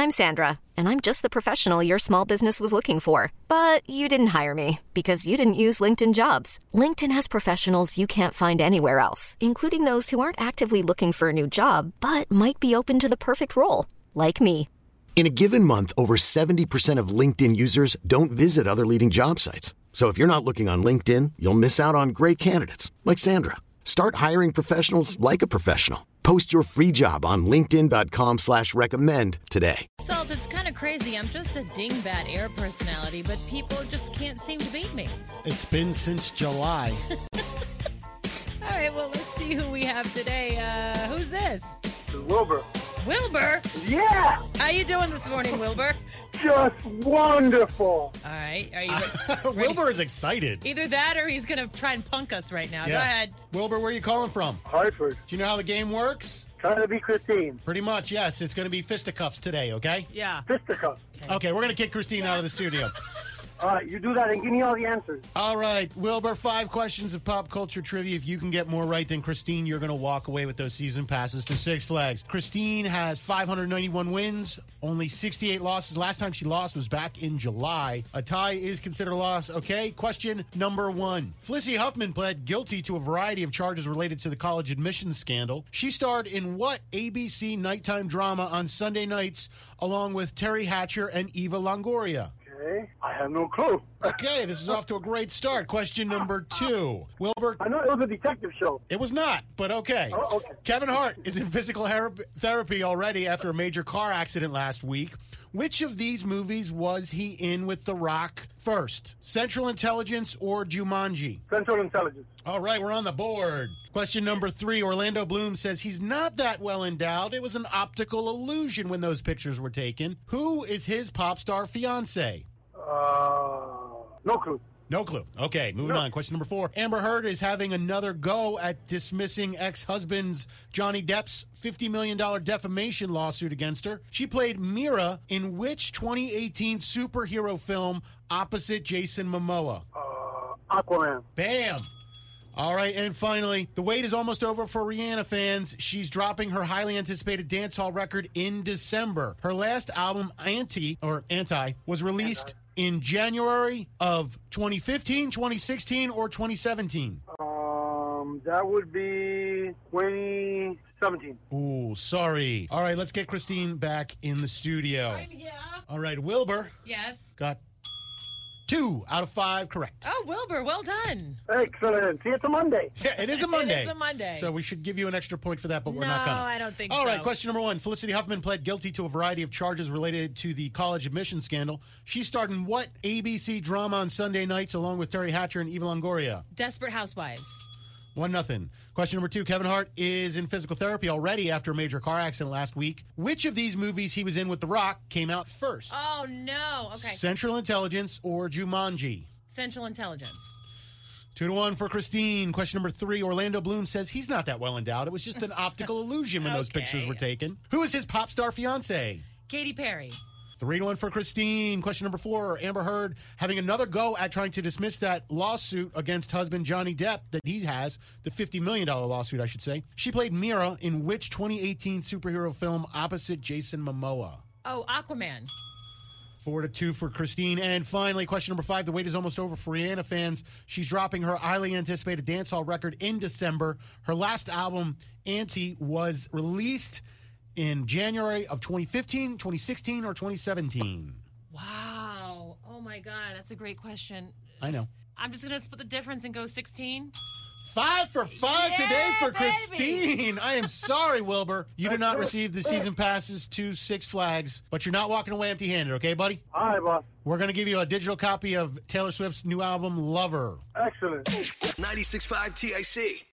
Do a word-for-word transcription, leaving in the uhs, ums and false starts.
I'm Sandra, and I'm just the professional your small business was looking for. But you didn't hire me because you didn't use LinkedIn Jobs. LinkedIn has professionals you can't find anywhere else, including those who aren't actively looking for a new job, but might be open to the perfect role, like me. In a given month, over seventy percent of LinkedIn users don't visit other leading job sites. So if you're not looking on LinkedIn, you'll miss out on great candidates like Sandra. Start hiring professionals like a professional. Post your free job on linkedin.com slash recommend today. Salt, it's kind of crazy. I'm just a dingbat air personality, but people just can't seem to beat me. It's been since July. All right, well, let's see who we have today. Uh, who's this? Wilbur. Wilbur? Yeah! How you doing this morning, Wilbur? Just wonderful. All right, are you ready? Wilbur is excited. Either that or he's going to try and punk us right now. Yeah. Go ahead. Wilbur, where are you calling from? Hartford. Do you know how the game works? Trying to be Christine. Pretty much, yes. It's going to be fisticuffs today, okay? Yeah. Fisticuffs. Okay, we're going to kick Christine out of the studio. All right, you do that and give me all the answers. All right, Wilbur, five questions of pop culture trivia. If you can get more right than Christine, you're going to walk away with those season passes to Six Flags. Christine has five hundred ninety-one wins, only sixty-eight losses. Last time she lost was back in July. A tie is considered a loss. Okay, question number one. Felicity Huffman pled guilty to a variety of charges related to the college admissions scandal. She starred in what A B C nighttime drama on Sunday nights along with Terry Hatcher and Eva Longoria? Okay, I have no clue. Okay, this is off to a great start. Question number two. Wilbur. I know it was a detective show. It was not, but okay. Oh, okay. Kevin Hart is in physical her- therapy already after a major car accident last week. Which of these movies was he in with The Rock first? Central Intelligence or Jumanji? Central Intelligence. All right, we're on the board. Question number three. Orlando Bloom says he's not that well endowed. It was an optical illusion when those pictures were taken. Who is his pop star fiance? Uh, no clue. No clue. Okay, moving No. on. Question number four. Amber Heard is having another go at dismissing ex-husband's Johnny Depp's fifty million dollars defamation lawsuit against her. She played Mira in which twenty eighteen superhero film opposite Jason Momoa? Uh, Aquaman. Bam! All right, and finally, the wait is almost over for Rihanna fans. She's dropping her highly anticipated dancehall record in December. Her last album, Anti, or Anti, was released in January of twenty fifteen, twenty sixteen, or twenty seventeen? Um, that would be twenty seventeen. Ooh, sorry. All right, let's get Christine back in the studio. I'm here. All right, Wilbur Yes. got two out of five correct. Oh, Wilbur, well done. Excellent. See, it's a Monday. Yeah, it is a Monday. It is a Monday. So we should give you an extra point for that, but we're No, not going to. I don't think All so. right, question number one. Felicity Huffman pled guilty to a variety of charges related to the college admission scandal. She starred in what A B C drama on Sunday nights along with Terry Hatcher and Eva Longoria? Desperate Housewives. One nothing. Question number two. Kevin Hart is in physical therapy already after a major car accident last week. Which of these movies he was in with The Rock came out first? Oh, no. Okay. Central Intelligence or Jumanji? Central Intelligence. Two to one for Christine. Question number three. Orlando Bloom says he's not that well endowed. It was just an optical illusion when those Okay. pictures were taken. Who is his pop star fiance? Katy Perry. Three to one for Christine. Question number four. Amber Heard having another go at trying to dismiss that lawsuit against husband Johnny Depp that he has, the fifty million dollars lawsuit, I should say. She played Mira in which twenty eighteen superhero film opposite Jason Momoa? Oh, Aquaman. Four to two for Christine. And finally, question number five. The wait is almost over for Rihanna fans. She's dropping her highly anticipated dancehall record in December. Her last album, Anti, was released in January of twenty fifteen, twenty sixteen, or twenty seventeen? Wow. Oh, my God. That's a great question. I know. I'm just going to split the difference and go sixteen. Five for five Yeah, today for baby. Christine. I am sorry, Wilbur. You did not receive the season passes to Six Flags, but you're not walking away empty-handed, okay, buddy? All right, boss. We're going to give you a digital copy of Taylor Swift's new album, Lover. Excellent. ninety-six point five T I C.